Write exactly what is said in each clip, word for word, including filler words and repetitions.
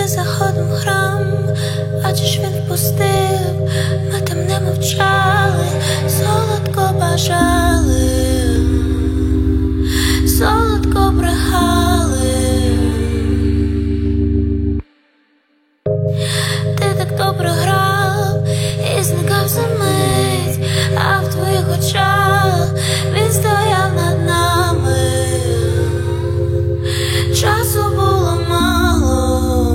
не заходив в храм, адже ж він впустив, ми там не мовчали, солодко бажали, солодко брехали. Ти так добре грав і зникав за мить, а в твоїх очах він стояв над нами. Часу було мало,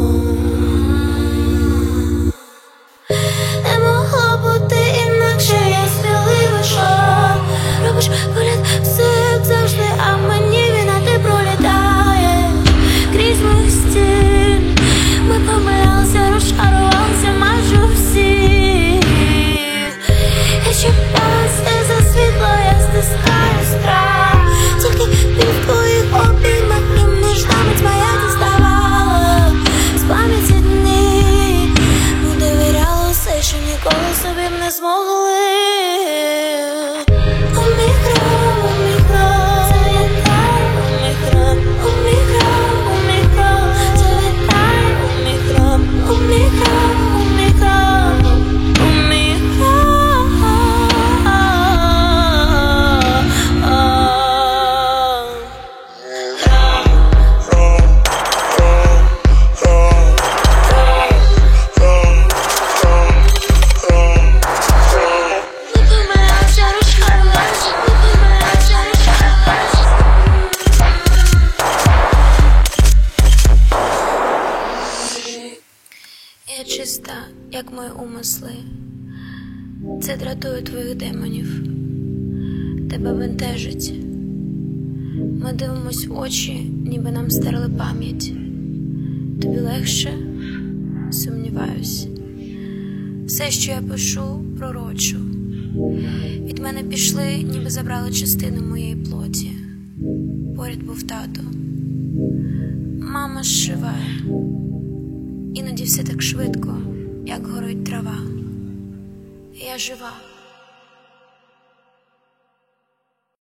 не могло бути інакше, я сміливий шаг. Робиш вигляд всіх завжди, а мені він, а ти пролітає крізь моїх стін. Ми помилялися, розчарувалися майже всі. Я чіпаюсь і за світло, я стискаю страх. Тільки він в твоїх обіймах і між нами твоя діставала з пам'яті дні. Ми довіряли все, що ніколи собі б не змогли. У мій храм, у мій храм, завітай, у мій храм, у мій храм, у мій храм, завітай, у мій храм, у мій храм, у мій храм, у мій храм. Ми помилялися, розчарувалися, ми помилялися, розчарувалися. Я чиста, як мої умисли. Це дратує твоїх демонів. Тебе бентежить. Ми дивимось в очі, ніби нам стерли пам'ять. Тобі легше? Сумніваюсь. Все, що я пишу, пророчу. Від мене пішли, ніби забрали частину моєї плоті. Поряд був тато. Мама зшиває. Іноді все так швидко, як горить трава. Я жива.